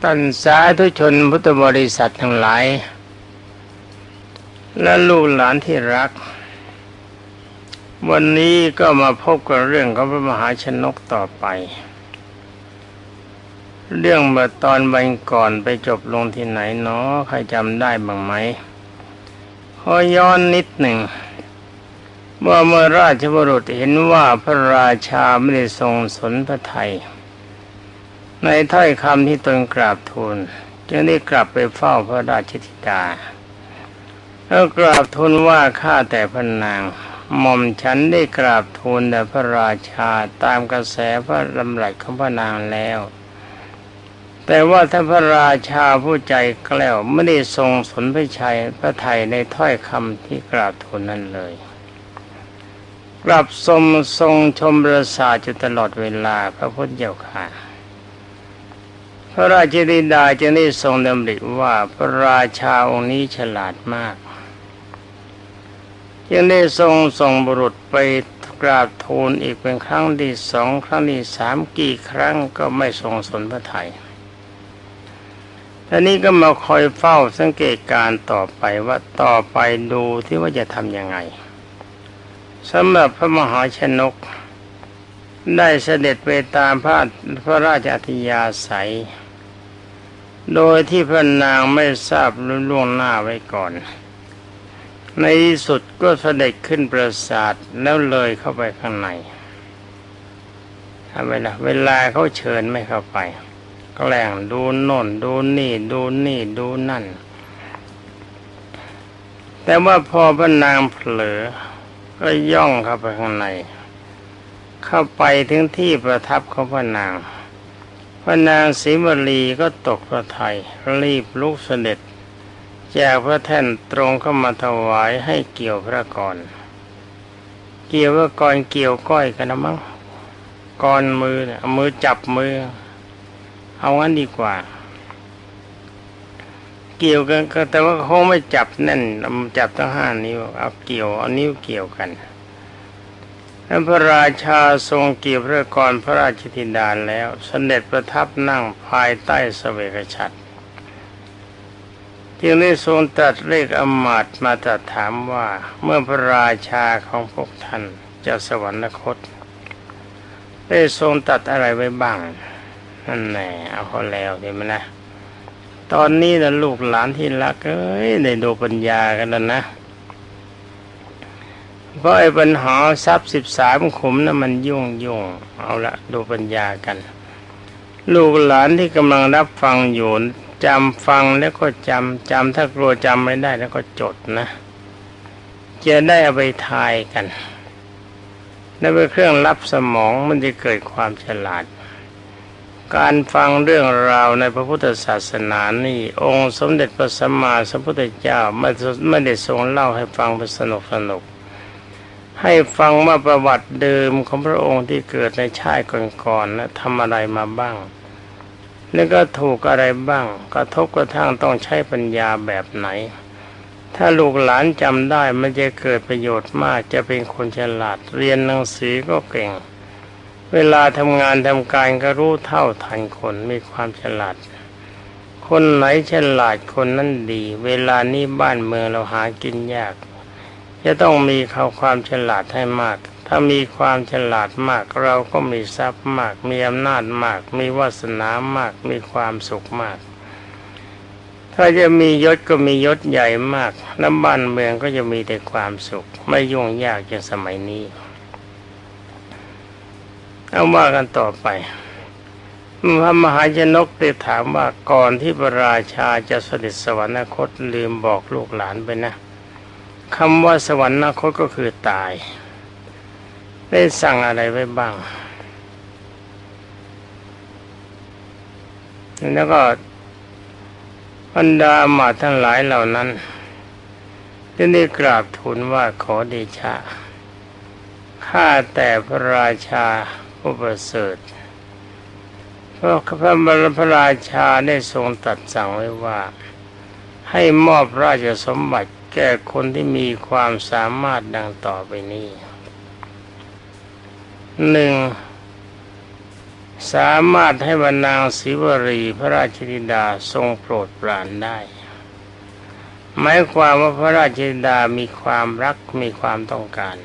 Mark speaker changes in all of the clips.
Speaker 1: ท่านสาธุชนพุทธบริษัททั้งหลายและลูกหลานที่รักวันนี้ก็มาพบกับเรื่องของพระมหาชนกต่อไปเรื่องเมื่อตอนวันก่อนไปจบลงที่ไหนเนาะใครจำได้บ้างไหมขอย้อนนิดหนึ่งว่าเมื่อราชบุรุษเห็นว่าพระราชาไม่ได้ทรงสนพระทัยในถ้อยคำที่ตนกราบทูลจึงได้กลับไปเฝ้าพระราชธิดาแล้วกราบทูลว่าข้าแต่พระนางหม่อมฉันได้กราบทูลแด่พระราชาตามกระแสพระดำรัสของพระนางแล้วแต่ว่าท่านพระราชาผู้ใจแกล้วไม่ได้ทรงสนพระทัยในถ้อยคำที่กราบทูลนั้นเลยกลับทรงชมประสาทอยู่ตลอดเวลาพระพุทธเจ้าค่ะพระราชธิดาจึงได้ทรงดำริว่าพระราชาองค์นี้ฉลาดมากจึงได้ส่งบุรุษไปกราบทูลอีกเป็นครั้งที่สองครั้งที่สามกี่ครั้งก็ไม่ทรงสนพระทัยทีนี้ก็มาคอยเฝ้าสังเกตการต่อไปว่าต่อไปดูที่ว่าจะทำยังไงสำหรับพระมหาชนกได้เสด็จไปตามพระราชอัธยาศัยโดยที่พระนางไม่ทราบล่วงหน้าไว้ก่อนในที่สุดก็เสด็จขึ้นปราสาทแล้วเลยเข้าไปข้างในเวลาเขาเชิญไม่เข้าไปก็แกล้งดูโน่นดูนี่ดูนั่นแต่ว่าพอพระนางเผลอก็ย่องเข้าไปข้างในเข้าไปถึงที่ประทับของพระนางศรีวลีก็ตกพระทัยรีบลุกเสด็จแจกพระแท่นตรงเข้ามาถวายให้เกี่ยวพระกรเกี่ยวพระกรเกี่ยวก้อยกันนะมั้งกรมือเนี่ยเอามือจับมือเอางั้นดีกว่าเกี่ยวกันแต่ว่าคงไม่จับแน่นจับทั้ง5 นิ้วเอาเกี่ยวเอานิ้วเกี่ยวกันแล้วพระราชาทรงเกี่ยวพระกรพระราชธิดาแล้วเสด็จประทับนั่งภายใต้เสวกฉัตรจึงได้ทรงตรัสเรียกอมาตย์มาตรัสถามว่าเมื่อพระราชาของพวกท่านจะสวรรคตได้ทรงตรัสอะไรไว้บ้างนั่นแน่เอาเขาแล้วเห็นไหมนะตอนนี้นะลูกหลานที่รักได้ดูปัญญากันแล้วนะเพราะไอ้ปัญหาทรัพย์13 ขุมนั้นมันยุ่งเอาละดูปัญญากันลูกหลานที่กำลังรับฟังอยู่จำฟังแล้วก็จำถ้ากลัวจำไม่ได้แล้วก็จดนะจะได้เอาไปทายกันและเป็นเครื่องรับสมองมันจะเกิดความฉลาดการฟังเรื่องราวในพระพุทธศาสนานี่องค์สมเด็จพระสัมมาสัมพุทธเจ้าไม่ได้ทรงเล่าให้ฟังเป็นสนุกให้ฟังว่าประวัติเดิมของพระองค์ที่เกิดในชาติก่อนๆทำอะไรมาบ้างแล้วก็ถูกอะไรบ้างกระทบกระทั่งต้องใช้ปัญญาแบบไหนถ้าลูกหลานจำได้มันจะเกิดประโยชน์มากจะเป็นคนฉลาดเรียนหนังสือก็เก่งเวลาทำงานทำการก็รู้เท่าทันคนมีความฉลาดคนไหนฉลาดคนนั้นดีเวลานี้บ้านเมืองเราหากินยากจะต้องมีความฉลาดให้มากถ้ามีความฉลาดมากเราก็มีทรัพย์มากมีอำนาจมากมีวาสนามากมีความสุขมากถ้าจะมียศก็มียศใหญ่มากและบ้านเมืองก็จะมีแต่ความสุขไม่ยุ่งยากอย่างสมัยนี้เอาว่ากันต่อไปพระมหาชนกได้ถามว่าก่อนที่พระราชาจะเสด็จสวรรคตลืมบอกลูกหลานไปนะคำว่าสวรรคตก็คือตายได้สั่งอะไรไว้บ้างแล้วก็บรรดาอมาตย์ทั้งหลายเหล่านั้นจึงได้กราบทูลว่าขอเดชะข้าแต่พระราชาผู้ประเสริฐเพราะพระราชาได้ทรงตรัสสั่งไว้ว่าให้มอบราชสมบัติแก่คนที่มีความสามารถดังต่อไปนี้1 สามารถให้บรรนางศิวรีพระราชธิดาทรงโปรดปรานได้หมายความว่าพระราชธิดามีความรักมีความต้องการ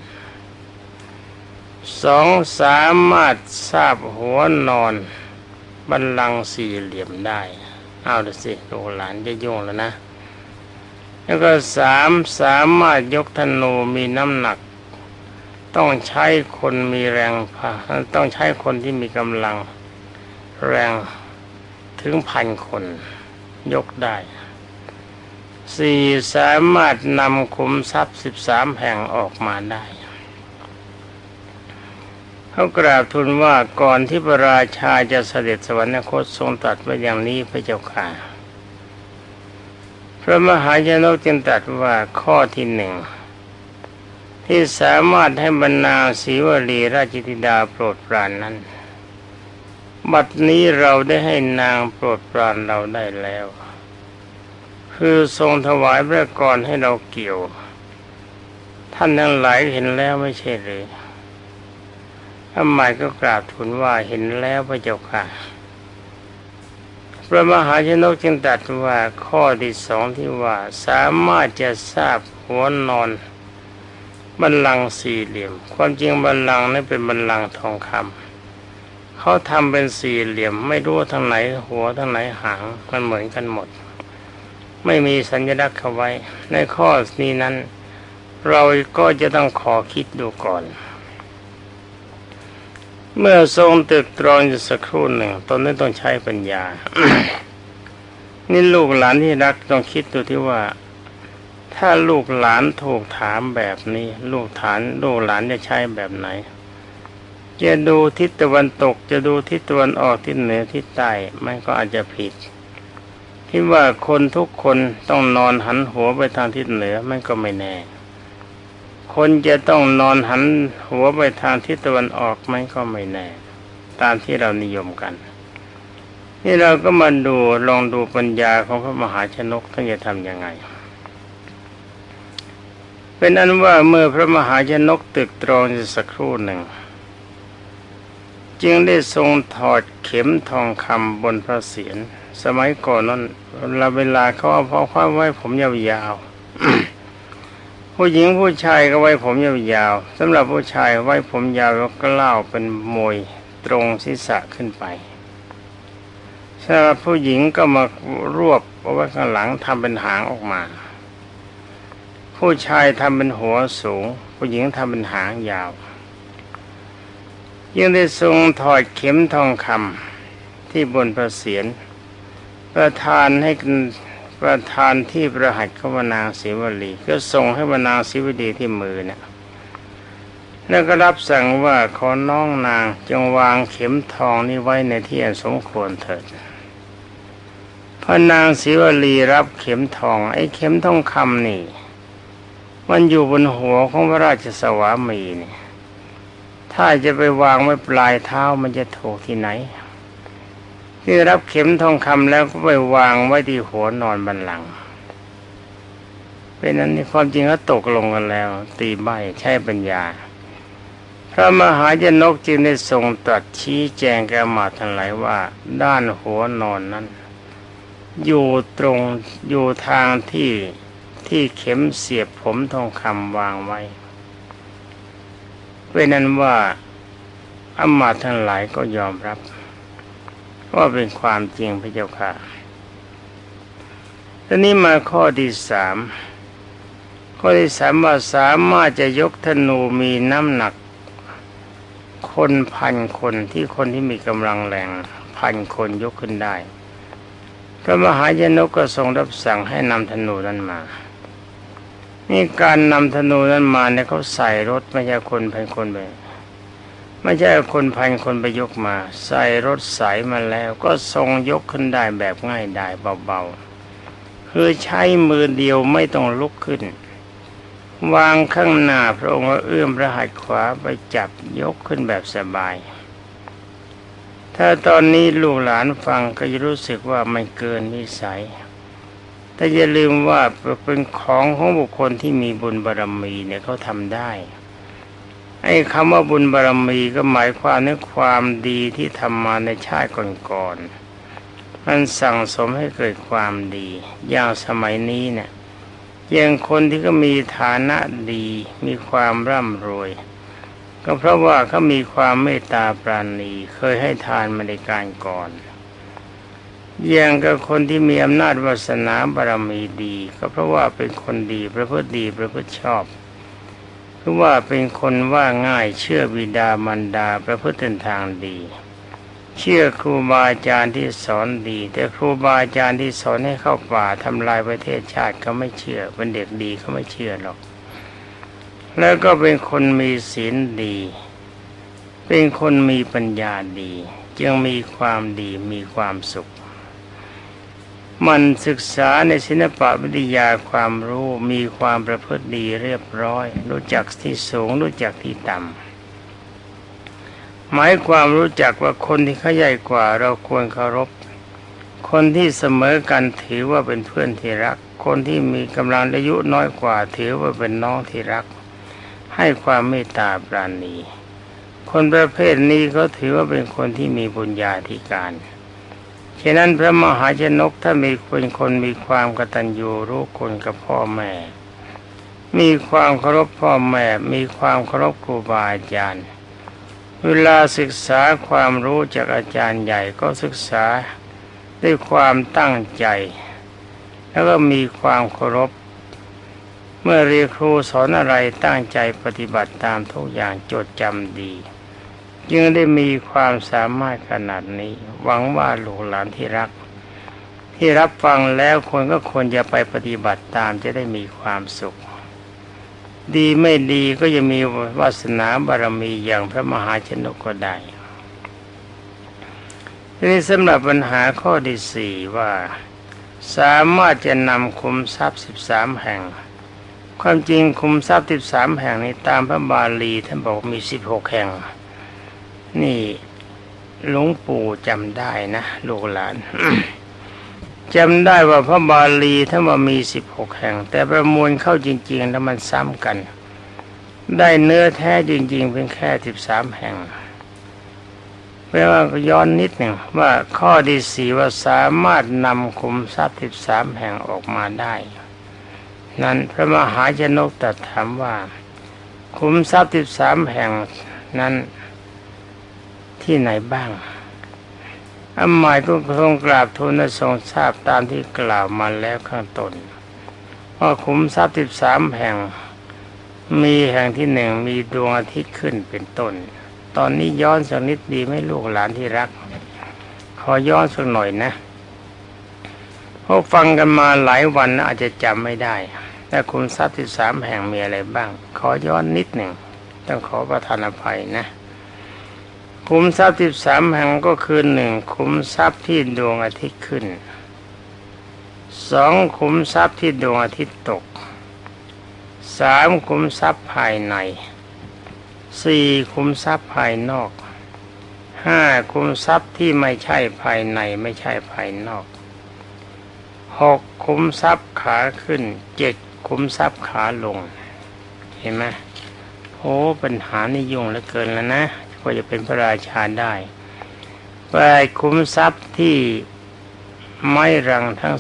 Speaker 1: สองสามารถทราบหัวนอนบัลลังก์สี่เหลี่ยมได้เอาดูสิลูกหลานจะยุ่งแล้วนะแล้วก็สามารถยกธนูมีน้ำหนักต้องใช้คนมีแรงต้องใช้คนที่มีกำลังแรงถึง1,000 คนยกได้สี่สามารถนำขุมทรัพย์13 แห่งออกมาได้เขากราบทูลว่าก่อนที่พระราชาจะเสด็จสวรรคตทรงตรัสไว้อย่างนี้พระเจ้าค่ะพระมหาชนกจึงตรัสว่าข้อที่หนึ่งที่สามารถให้บรรณาศรีวลีราชธิดาโปรดปรานนั้นบัดนี้เราได้ให้นางโปรดปรานเราได้แล้วคือทรงถวายพระกรให้เราเกี่ยวท่านทั้งหลายเห็นแล้วไม่ใช่หรือทำไมก็กราบทูลว่าเห็นแล้วพระเจ้าค่ะพระมหาชนกจึงตรัสว่าข้อที่สองที่ว่าสามารถจะทราบหัวนอนบัลลังก์สี่เหลี่ยมความจริงบัลลังก์นั้นเป็นบัลลังก์ทองคำเขาทำเป็นสี่เหลี่ยมไม่รู้ทางไหนหัวทางไหนหางมันเหมือนกันหมดไม่มีสัญลักษณ์เข้าไว้ในข้อนี้นั้นเราก็จะต้องขอคิดดูก่อนเมื่อทรงตรึกตรองอยู่สักครู่หนึ่งตนนั้นต้องใช้ปัญญา นี่ลูกหลานที่รักต้องคิดดูที่ว่าถ้าลูกหลานถูกถามแบบนี้ลูกหลานจะใช้แบบไหนจะดูทิศตะวันตกจะดูทิศตะวันออกทิศเหนือทิศใต้มันก็อาจจะผิดที่ว่าคนทุกคนต้องนอนหันหัวไปทางทิศเหนือมันก็ไม่แน่คนจะต้องนอนหันหัวไปทางทิศตะวันออกมันก็ไม่แน่ตามที่เรานิยมกันนี่เราก็มาดูลองดูปัญญาของพระมหาชนกท่านจะทำยังไงเป็นอันว่าเมื่อพระมหาชนกตรึกตรองอยู่สักครู่หนึ่งจึงได้ทรงถอดเข็มทองคำบนพระเศียรสมัยก่อนนั้นเวลาเขาเอาผ้าไว้ผมยาวๆ ผู้หญิงผู้ชายก็ไว้ผมยาวๆสำหรับผู้ชายไว้ผมยาวแล้วก็เล่าเป็นมวยตรงศีรษะขึ้นไปสำหรับผู้หญิงก็มารวบเอาไว้ข้างหลังทำเป็นหางออกมาผู้ชายทำเป็นหัวสูงผู้หญิงทำเป็นหางยาวยังได้ทรงถอดเข็มทองคำที่บนพระเศียรประทานที่ประหัตถ์ของนางศิวลีก็ส่งให้นางศิวลีที่มือเนี่ยแล้วก็รับสั่งว่าขอน้องนางจงวางเข็มทองนี้ไว้ในที่อันสมควรเถิดพระนางศิวลีรับเข็มทองไอ้เข็มทองคำนี่มันอยู่บนหัวของพระราชสวามีนี่ถ้าจะไปวางไว้ปลายเท้ามันจะถูกที่ไหนที่รับเข็มทองคำแล้วก็ไปวางไว้ที่หัวนอนบัลลังก์เป็นนั้นในความจริงก็ตกลงกันแล้วตีใบใช้ปัญญาพระมหาชนกจึงได้ทรงตรัสชี้แจงแก่อมาตย์ทั้งหลายว่าด้านหัวนอนนั้นอยู่ทางที่เข็มเสียบผมทองคำวางไว้เป็นนั้นว่าอมาตย์ทั้งหลายก็ยอมรับว่าเป็นความจริงพระเจ้าค่ะทีนี้มาข้อที่สามว่าสามารถจะยกธนูมีน้ำหนักคน1,000 คนที่คนที่มีกำลังแรง1,000 คนยกขึ้นได้พระมหาชนกก็ทรงรับสั่งให้นำธนูนั้นมานี่การนำธนูนั้นมาเนี่ยเขาใส่รถไม่ใช่คน1,000 คนไปไม่ใช่คน1,000 คนไปยกมาใส่รถใสมาแล้วก็ทรงยกขึ้นได้แบบง่ายดายเบาๆคือใช้มือเดียวไม่ต้องลุกขึ้นวางข้างหน้าพระองค์เอื้อมพระหัตถ์ขวาไปจับยกขึ้นแบบสบายถ้าตอนนี้ลูกหลานฟังก็จะรู้สึกว่าไม่เกินวิสัยแต่อย่าลืมว่าเป็นของบุคคลที่มีบุญบารมีเนี่ยเขาทำได้ไอ้คำว่าบุญบารมีก็หมายความถึงความดีที่ทำมาในชาติก่อนๆมันสั่งสมให้เกิดความดีอย่างสมัยนี้เนี่ยอย่างคนที่ก็มีฐานะดีมีความร่ำรวยก็เพราะว่าเขามีความเมตตาปราณีเคยให้ทานมาในการก่อนอย่างกับคนที่มีอำนาจวาสนาบารมีดีก็เพราะว่าเป็นคนดีประพฤติดีประพฤติชอบเพราะว่าเป็นคนว่าง่ายเชื่อบิดามารดาประพฤติทางดีเชื่อครูบาอาจารย์ที่สอนดีแต่ครูบาอาจารย์ที่สอนให้เข้าป่าทำลายประเทศชาติเขาไม่เชื่อเป็นเด็กดีเขาไม่เชื่อหรอกแล้วก็เป็นคนมีศีลดีเป็นคนมีปัญญาดีจึงมีความดีมีความสุขมันศึกษาในศิลปวิทยาความรู้มีความประพฤติดีเรียบร้อยรู้จักที่สูงรู้จักที่ต่ำหมายความรู้จักว่าคนที่เขาใหญ่กว่าเราควรเคารพคนที่เสมอกันถือว่าเป็นเพื่อนที่รักคนที่มีกำลังอายุน้อยกว่าถือว่าเป็นน้องที่รักให้ความเมตตาปราณีคนประเภทนี้เขาถือว่าเป็นคนที่มีบุญญาธิการฉะนั้นพระมหาชนกถ้ามีคนมีความกตัญญูรู้คุณกับพ่อแม่มีความเคารพพ่อแม่มีความเคารพครูบาอาจารย์เวลาศึกษาความรู้จากอาจารย์ใหญ่ก็ศึกษาด้วยความตั้งใจแล้วก็มีความเคารพเมื่อเรียนครูสอนอะไรตั้งใจปฏิบัติตามทุกอย่างจดจำดีจึงได้มีความสามารถขนาดนี้หวังว่าลูกหลานที่รักที่รับฟังแล้วคนก็ควรจะไปปฏิบัติตามจะได้มีความสุขดีไม่ดีก็จะมีวาสนาบารมีอย่างพระมหาชนกก็ได้ทีนี้สำหรับปัญหาข้อที่สี่ว่าสามารถจะนำคุมทรัพย์13 แห่งความจริงคุมทรัพย์13 แห่งนี้ตามพระบาลีท่านบอกมี16 แห่งนี่หลวงปู่จำได้นะลูกหลาน จำได้ว่าพระบาลีท่านว่ามี16 แห่งแต่ประมวลเข้าจริงๆแล้วมันซ้ำกันได้เนื้อแท้จริงๆเป็นแค่13 แห่งแปลว่าย้อนนิดหนึ่งว่าข้อที่สี่ว่าสามารถนำคุมทรัพย์13 แห่งออกมาได้นั้นพระมหาชนกตรัสถามว่าคุมทรัพย์13 แห่งนั้นที่ไหนบ้างอันหมายก็ทรงกราบทูลทรงทราบตามที่กล่าวมาแล้วข้างต้นว่าขุมทรัพย์13 แห่งมีแห่งที่1มีดวงอาทิตย์ขึ้นเป็นต้นตอนนี้ย้อนสักนิดดีไหมลูกหลานที่รักขอย้อนสักหน่อยนะเพราะฟังกันมาหลายวันอาจจะจำไม่ได้แต่ขุมทรัพย์13 แห่งมีอะไรบ้างขอย้อนนิดหนึ่งต้องขอประทานอภัยนะขุมทรัพย์13 แห่งก็คือ1ขุมทรัพย์ที่ดวงอาทิตย์ขึ้น2ขุมทรัพย์ที่ดวงอาทิตย์ตก3ขุมทรัพย์ภายใน4ขุมทรัพย์ภายนอก5ขุมทรัพย์ที่ไม่ใช่ภายในไม่ใช่ภายนอก6ขุมทรัพย์ขาขึ้น7ขุมทรัพย์ขาลงเห็นไหมโอ้ปัญหานี่ยุ่งเหลือเกินแล้วนะก็จะเป็นพระราชาได้8ขุมทรัพย์ที่ไม้รังทั้ง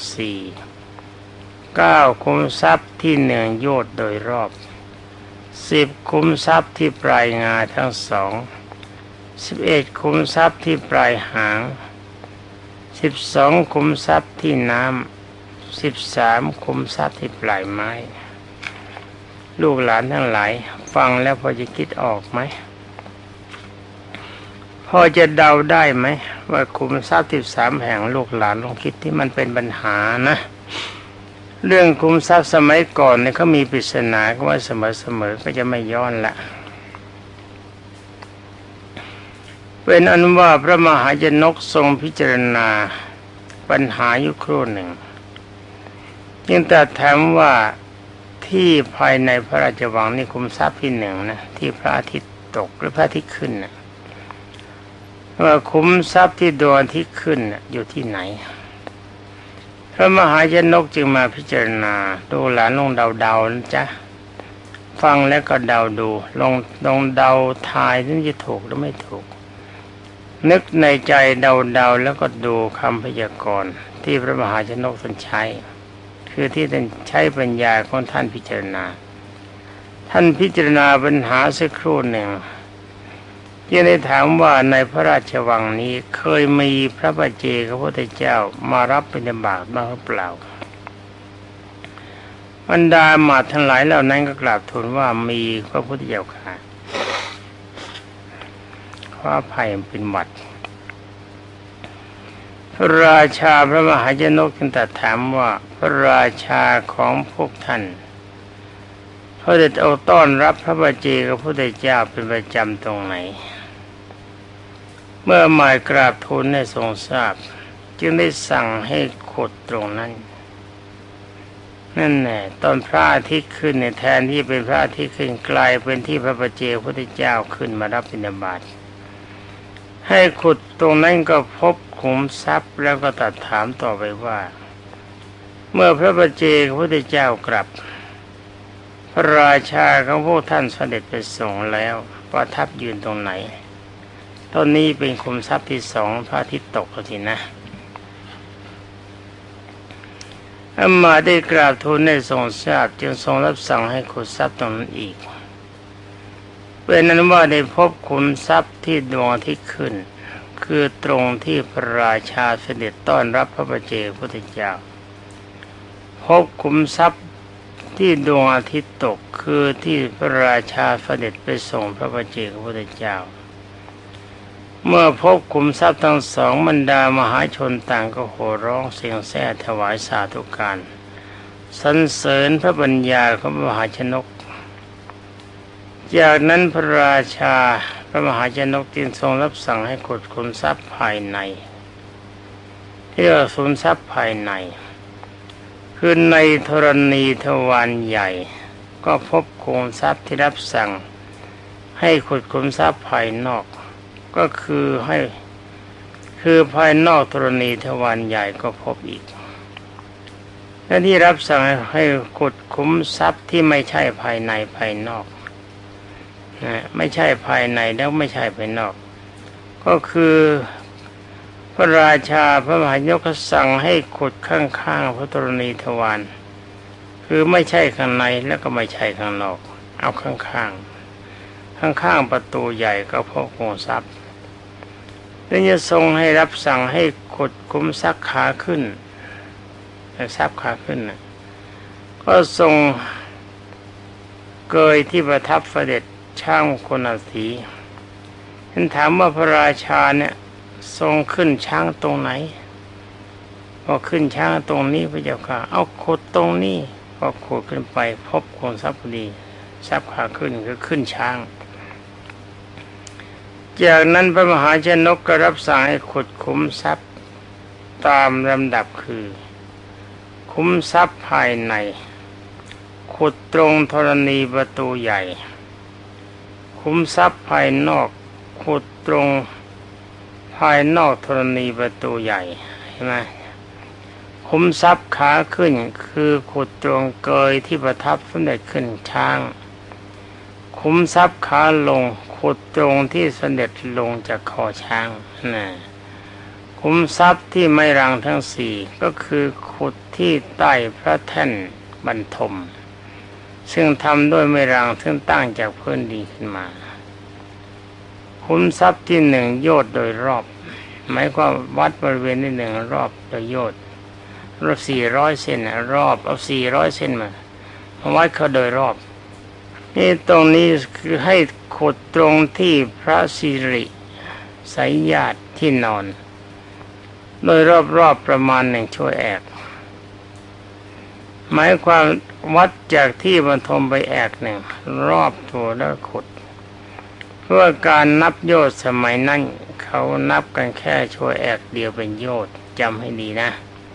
Speaker 1: 4 9ขุมทรัพย์ที่1โยชน์โดยรอบ10ขุมทรัพย์ที่ปลายงาทั้ง2 11ขุมทรัพย์ที่ปลายหาง12ขุมทรัพย์ที่น้ำ13ขุมทรัพย์ที่ปลายไม้ลูกหลานทั้งหลายฟังแล้วพอจะคิดออกไหมพอจะเดาได้ไหมว่าขุมทรัพย์13 แห่งลูกหลานลองคิดที่มันเป็นปัญหานะเรื่องขุมทรัพย์สมัยก่อนเนี่ยเขามีปริศนาก็ว่าเสมอๆก็จะไม่ย้อนละเป็นอันว่าพระมหาชนกทรงพิจารณาปัญหาอยู่ครู่หนึ่งจึงตรัสถามว่าที่ภายในพระราชวังนี่ขุมทรัพย์ที่1นะที่พระอาทิตย์ตกหรือพระอาทิตย์ขึ้นนะว่าขุมทรัพย์ที่ดวงอาทิตย์ขึ้นอยู่ที่ไหนพระมหาชนกจึงมาพิจารณาดูหลานลงเดาๆนะจ๊ะฟังแล้วก็เดาดูลองเดาทายถึงจะถูกหรือไม่ถูกนึกในใจเดาแล้วก็ดูคำพยากรณ์ที่พระมหาชนกท่านใช้คือที่ท่านใช้ปัญญาของท่านพิจารณาปัญหาสักครู่หนึ่งยังได้ถามว่าในพระราชวังนี้เคยมีพระปัจเจกพระพุทธเจ้ามารับบิณฑบาตบ้างหรือเปล่าบรรดาหมาดทั้งหลายเหล่านั้นก็กราบทูลว่ามีพระพุทธเจ้าค่ะขออภัยเป็นหวัดพระราชาพระมหาชนกจึงตรัสถามว่าพระราชาของพวกท่านเขาได้เอาต้อนรับพระปัจเจกพระพุทธเจ้าเป็นประจำตรงไหนเมื่อหมายกราบทูลให้ทรงทราบจึงได้สั่งให้ขุดตรงนั้นนั่นแหละตอนพระอาทิตย์ขึ้นเนี่ยแทนที่เป็นพระอาทิตย์ขึ้นกลายเป็นที่พระปัจเจกพระพุทธเจ้าขึ้นมารับบิณฑบาตให้ขุดตรงนั้นก็พบขุมทรัพย์แล้วก็ตรัสถามต่อไปว่าเมื่อพระปัจเจกพระพุทธเจ้ากลับพระราชาของพวกท่านเสด็จไปส่งแล้วประทับยืนตรงไหนตอนนี้เป็นขุมทรัพย์ที่สองพระอาทิตย์ตกแล้วสินะมาได้กราบทูลให้ทรงทราบจึงทรงรับสั่งให้ขุดทรัพย์ตรงนั้นอีกเป็นนั้นว่าได้พบขุมทรัพย์ที่ดวงอาทิตย์ขึ้นคือตรงที่พระราชาเสด็จต้อนรับพระปัจเจกพุทธเจ้าพบขุมทรัพย์ที่ดวงอาทิตย์ตกคือที่พระราชาเสด็จไปส่งพระปัจเจกพุทธเจ้าเมื่อพบขุมทรัพย์ทั้งสองบรรดามหาชนต่างก็โห่ร้องเสียงแซ่ถวายสาธุการสรรเสริญพระปัญญาของพระมหาชนกจากนั้นพระราชาพระมหาชนกจึงทรงรับสั่งให้ขุดขุมทรัพย์ภายในที่เรียกว่าขุมทรัพย์ภายในคือในธรณีทวารใหญ่ก็พบขุมทรัพย์ที่รับสั่งให้ขุดขุมทรัพย์ภายนอกก็คือภายนอกธรณีทวารใหญ่ก็พบอีกและที่รับสั่งให้ขุดขุมทรัพย์ที่ไม่ใช่ภายในภายนอกไม่ใช่ภายในแล้วไม่ใช่ภายนอกก็คือพระราชาพระมหายกสั่งให้ขุดข้างๆพระธรณีทวารคือไม่ใช่ข้างในแล้วก็ไม่ใช่ข้างนอกเอาข้างๆประตูใหญ่ก็พบขุมทรัพย์แล้วจะทรงให้รับสั่งให้ขุดขุมทรัพย์ขาขึ้นทรัพย์ขาขึ้นก็ทรงเกยที่ประทับเสด็จช่างคนอาศีท่านถามว่าพระราชาเนี่ยทรงขึ้นช้างตรงไหนพอขึ้นช้างตรงนี้พระเจ้าค่ะเอาขุดตรงนี้พอขุดขึ้นไปพบขุมทรัพย์พอดีทรัพย์ขาขึ้นก็ขึ้นช้างจากนั้นพระมหาชนกก็รับสั่งให้ขุดขุมทรัพย์ตามลำดับคือขุมทรัพย์ภายในขุดตรงธรณีประตูใหญ่ขุมทรัพย์ภายนอกขุดตรงภายนอกธรณีประตูใหญ่ใช่ไหมขุมทรัพย์ขาขึ้นคือขุดตรงเกยที่ประทับสมเด็จขึ้นช้างขุมทรัพย์ขาลงขุดตรงที่เสด็จลงจากคอช้างนะขุมทรัพย์ที่ไม่รังทั้งสี่ก็คือขุดที่ใต้พระแท่นบรรทมซึ่งทำด้วยไม้รังซึ่งตั้งจากพื้นดินขึ้นมาขุมทรัพย์ที่หนึ่งโยชน์โดยรอบหมายความวัดบริเวณที่หนึ่งรอบโดยโยชน์400 เซนรอบเอา400 เซนมาวัดเขาโดยรอบนี่ตรงนี้คือให้ขุดตรงที่พระสิริสายญาติที่นอนโดยรอบๆประมาณ1 ชั่วแอกหมายความวัดจากที่บรรทมไปแอกหนึ่งรอบตัวแล้วขุดเพื่อการนับโยชน์สมัยนั้นเขานับกันแค่ชั่วแอกเดียวเป็นโยชน์จำให้ดีนะ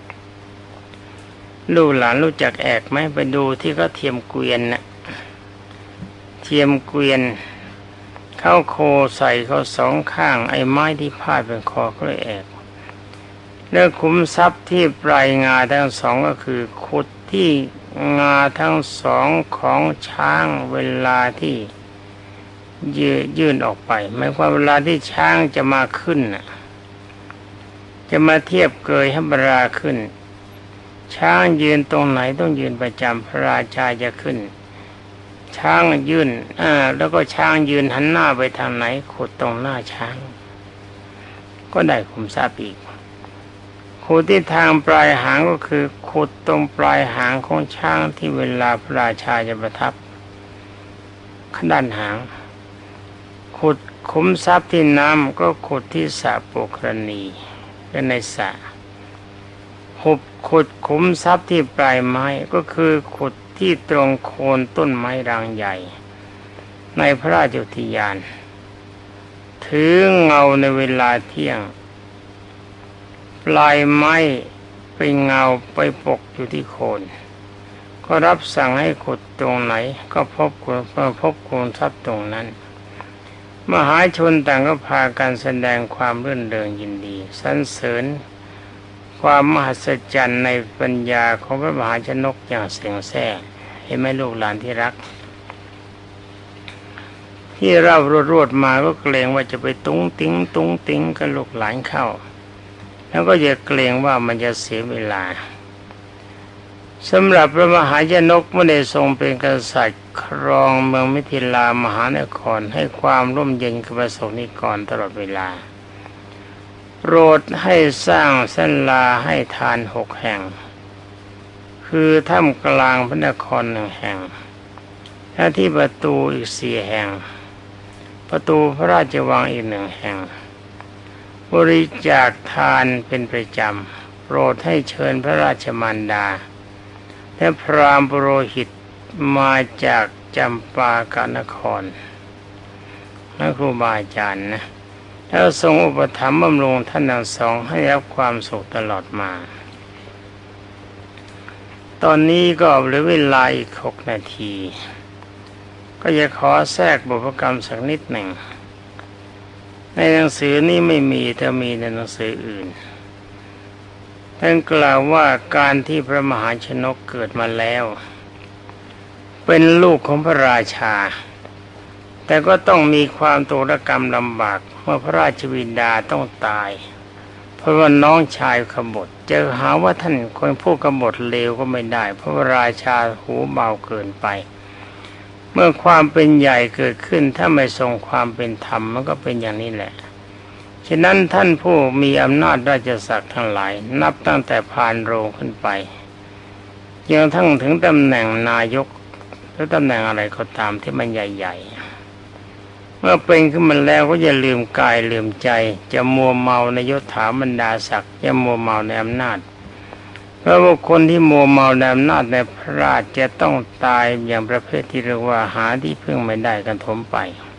Speaker 1: ลูกหลานรู้จักแอกไหมไปดูที่เขาเทียมเกวียนนะเทียมเกวียนเข้าโคใส่เขาสองข้างไอ้ไม้ที่พาดเป็นคอก็เลยแอกแล้วขุมทรัพย์ที่ปลายงาทั้งสองก็คือขุดที่งาทั้งสองของช้างเวลาที่ยื่นออกไปหมายความเวลาที่ช้างจะมาขึ้นจะมาเทียบเกยให้พระราขึ้นช้างยืนตรงไหนต้องยืนประจำพระราชาจะขึ้นช้างยื่นแล้วก็ช้างยืนหันหน้าไปทางไหนขุดตรงหน้าช้างก็ได้ขุมทรัพย์อีกขุดที่ทางปลายหางก็คือขุดตรงปลายหางของช้างที่เวลาพระราชาจะประทับด้านหางขุดขุมทรัพย์ที่น้ำก็ขุดที่สระโปกรณีและในสระขุดขุมทรัพย์ที่ปลายไม้ก็คือขุดที่ตรงโคนต้นไม้รางใหญ่ในพระราชอุทยานถือเงาในเวลาเที่ยงปลายไม้เป็นเงาไปปกอยู่ที่โคนก็รับสั่งให้ขุดตรงไหนก็พบคูณทรัพย์ตรงนั้นมหาชนต่างก็พากันแสดงความรื่นเริงยินดีสรรเสริญความมหัศจรรย์ในปัญญาของพระมหาชนกอย่างเสียงแซ่เห็นไหมลูกหลานที่รักที่เรารวดมาก็เกรงว่าจะไปตุ้งติ้งกับลูกหลานเข้าแล้วก็อย่าเกรงว่ามันจะเสียเวลาสำหรับพระมหาชนกเมื่อได้ทรงเป็นกษัตริย์ครองเมืองมิถิลามหานครให้ความร่มเย็นกับประสบนิกรตลอดเวลาโปรดให้สร้างศาลาให้ทาน6 แห่งคือถ้ำกลางพระนคร1 แห่งและที่ประตูอีก4 แห่งประตูพระราชวังอีก1 แห่งบริจาคทานเป็นประจำโปรดให้เชิญพระราชมารดาและพราหมณ์ปุโรหิตมาจากจำปากนครและครูบาอาจารย์นะแล้วทรงอุปถัมภ์บำรุงท่านทั้งสองให้รับความสุขตลอดมาตอนนี้ก็เหลือเวลาอีก6 นาทีก็จะขอแทรกบทกรรมสักนิดหนึ่งในหนังสือนี้ไม่มีแต่มีในหนังสืออื่นท่านกล่าวว่าการที่พระมหาชนกเกิดมาแล้วเป็นลูกของพระราชาแต่ก็ต้องมีความตุรกรรมลำบากเมื่อพระราชบิดาต้องตายเพราะว่าน้องชายขบฏจะหาว่าท่านคนผู้ขบฏเลวก็ไม่ได้เพราะว่าราชาหูเบาเกินไปเมื่อความเป็นใหญ่เกิดขึ้นถ้าไม่ทรงความเป็นธรรมมันก็เป็นอย่างนี้แหละฉะนั้นท่านผู้มีอำนาจราชศักดิ์ทั้งหลายนับตั้งแต่พานโรงขึ้นไปยังทั้งถึงตำแหน่งนายกหรือตำแหน่งอะไรก็ตามที่มันใหญ่ๆเมื่อเป็นขึ้นมาแล้วก็อย่าลืมกายลืมใจจะมัวเมาในยศถาบรรดาศักดิ์จะมัวเมาในอำนาจเพราะว่าคนที่มัวเมาในอำนาจในพระราชจะต้องตายอย่างประเภทที่เรียกว่าหาที่พึ่งไม่ได้กันถมไป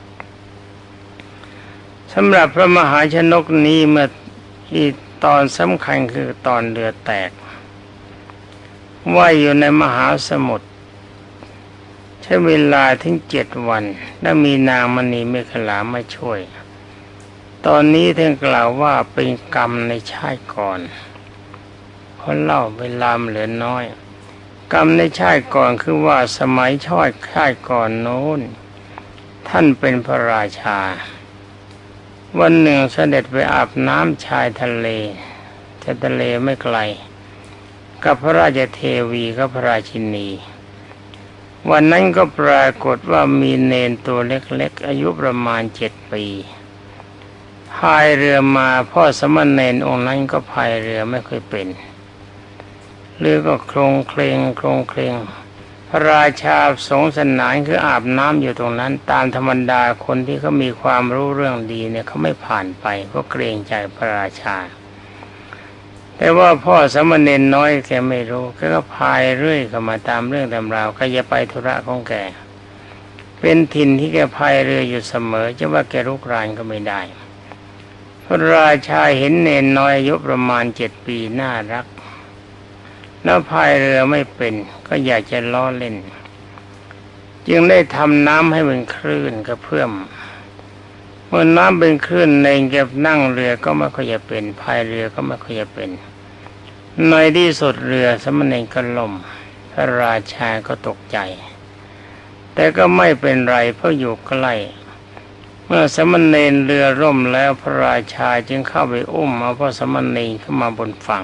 Speaker 1: สำหรับพระมหาชนกนี้เมื่อที่ตอนสำคัญคือตอนเรือแตกว่ายอยู่ในมหาสมุทรใช้เวลาถึง7 วันและมีนางมณีเมขลามาช่วยตอนนี้ท่านกล่าวว่าเป็นกรรมในชาติก่อนเพราะเล่าเวลาเหลือน้อยกรรมในชาติก่อนคือว่าสมัยชาติก่อนโน้นท่านเป็นพระราชาวันหนึ่งเสด็จไปอาบน้ำชายทะเลไม่ไกลกับพระราชเทวีกับพระราชินีวันนั้นก็ปรากฏว่ามีเณรตัวเล็กๆอายุประมาณ7 ปีพายเรือมาพ่อสมณเณรองค์นั้นก็พายเรือไม่เคยเป็นเรือก็โคลงเคลงพระราชาสงสนานคืออาบน้ำอยู่ตรงนั้นตามธรรมดาคนที่เขามีความรู้เรื่องดีเนี่ยเขาไม่ผ่านไปเพราะเกรงใจพระราชาแต่ว่าพ่อสมณเณรน้อยแกไม่รู้แกก็พายเรื่อยเข้ามาตามเรื่องตามราวแกจะไปธุระของแกเป็นถิ่นที่แกพายเรืออยู่เสมอจะว่าแกรุกรานก็ไม่ได้พระราชาเห็นเณรน้อยอายุประมาณ7 ปีน่ารักแล้วพายเรือไม่เป็นก็อยากจะล้อเล่นจึงได้ทำน้ำให้เป็นคลื่นกระเพื่อมเมื่อน้ำเป็นคลื่นเองจะนั่งเรือก็ไม่ค่อยจะเป็นพายเรือก็ไม่ค่อยจะเป็นในที่สุดเรือสมณเณรก็ล่มพระราชาก็ตกใจแต่ก็ไม่เป็นไรเพราะอยู่ใกล้เมื่อสมณเณรเรือร่มแล้วพระราชาจึงเข้าไปอุ้มเอาพระสมณเณรขึ้นมาบนฝั่ง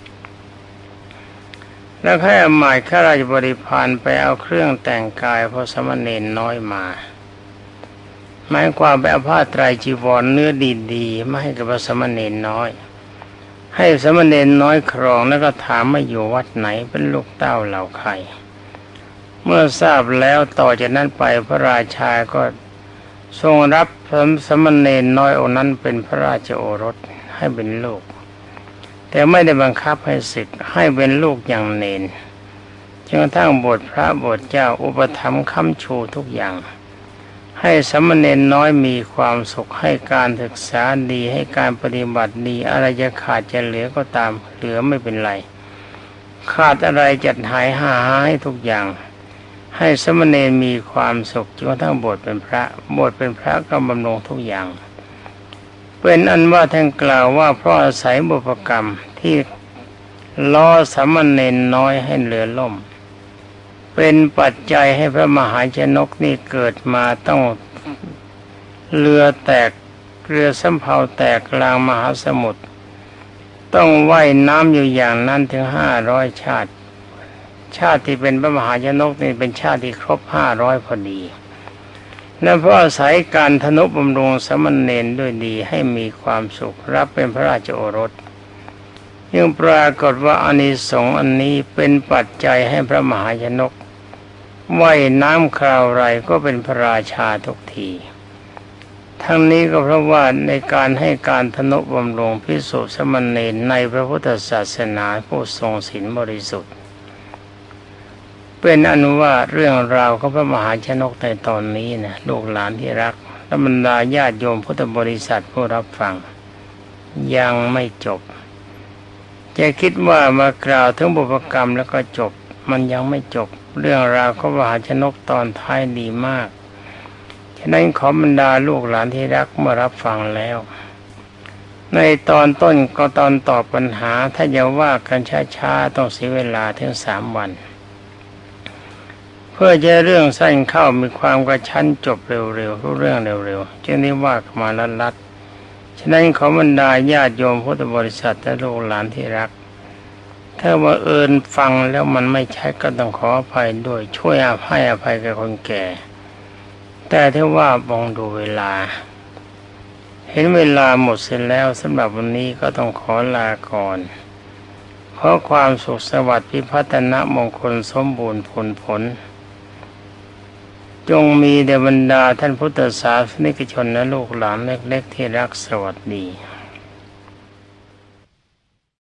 Speaker 1: แล้วให้อมาตย์ข้าราชบริพารไปเอาเครื่องแต่งกายพระสมณเณรน้อยมาหมายความไปเอาผ้าไตรจีวรเนื้อดีๆมาให้กับพระสมณเณรน้อยให้สมณเณรน้อยครองแล้วก็ถามว่าอยู่วัดไหนเป็นลูกเต้าเหล่าใครเมื่อทราบแล้วต่อจากนั้นไปพระราชาก็ทรงรับสมณเณรน้อยองค์นั้นเป็นพระราชโอรสให้เป็นลูกแต่ไม่ได้บังคับให้ศึกให้เป็นลูกอย่างเณรจนกระทั่งบวชพระบวชเจ้าอุปถัมภ์ค้ำชูทุกอย่างให้สมณเณรน้อยมีความสุขให้การศึกษาดีให้การปฏิบัติดีอะไรจะขาดจะเหลือก็ตามเหลือไม่เป็นไรขาดอะไรจัดหาให้ทุกอย่างให้สมณเณรมีความสุขจนกระทั่งบวชเป็นพระบวชเป็นพระก็บำรุงทุกอย่างเป็นอันว่าท่านกล่าวว่าเพราะอาศัยบุพกรรมที่ล้อสมณเณรน้อยให้เรือล่มเป็นปัจจัยให้พระมหาชนกนี่เกิดมาต้องเรือแตกเรือสำเภาแตกกลางมหาสมุทรต้องว่ายน้ำอยู่อย่างนั้นถึง500 ชาติชาติที่เป็นพระมหาชนกนี่เป็นชาติที่ครบ500พอดีและเพราะอาศัยการทนุบำรุงสมณเณรด้วยดีให้มีความสุขรับเป็นพระราชโอรสยังปรากฏว่าอานิสงส์อันนี้เป็นปัจจัยให้พระมหาชนกว่ายน้ำคราวไรก็เป็นพระราชาทุกทีทั้งนี้ก็เพราะว่าในการให้การทนุบำรุงภิกษุสมณเณรในพระพุทธศาสนาผู้ทรงศีลบริสุทธิ์เป็นอนุว่าเรื่องราวของพระมหาชนกในตอนนี้นะลูกหลานที่รักและบรรดาญาติโยมพุทธบริษัทผู้รับฟังยังไม่จบจะคิดว่ามากล่าวถึงบุพกรรมแล้วก็จบมันยังไม่จบเรื่องราวของพระมหาชนกตอนท้ายดีมากฉะนั้นขอบรรดาลูกหลานที่รักเมื่อรับฟังแล้วในตอนต้นก็ตอนตอบปัญหาถ้าจะว่ากันช้าๆต้องเสียเวลาถึง3 วันเพื่อจะเรื่องสั้นเข้ามีความกระชั้นจบเร็วๆรู้เรื่องเร็วๆจึงได้ว่ามาลัดๆฉะนั้นขอบรรดาญาติโยมพุทธบริษัทและลูกหลานที่รักถ้าว่าฟังแล้วมันไม่ใช่ก็ต้องขออภัยด้วยช่วยให้อภัยกับคนแก่แต่ถ้าว่ามองดูเวลาเห็นเวลาหมดเสร็จแล้วสำหรับวันนี้ก็ต้องขอลาก่อนขอความสุขสวัสดิ์พิพัฒนมงคลสมบูรณ์ผลจงมีแด่บรรดาท่านพุทธศาสนิกชนและลูกหลานเล็กๆที่รักสวัสดี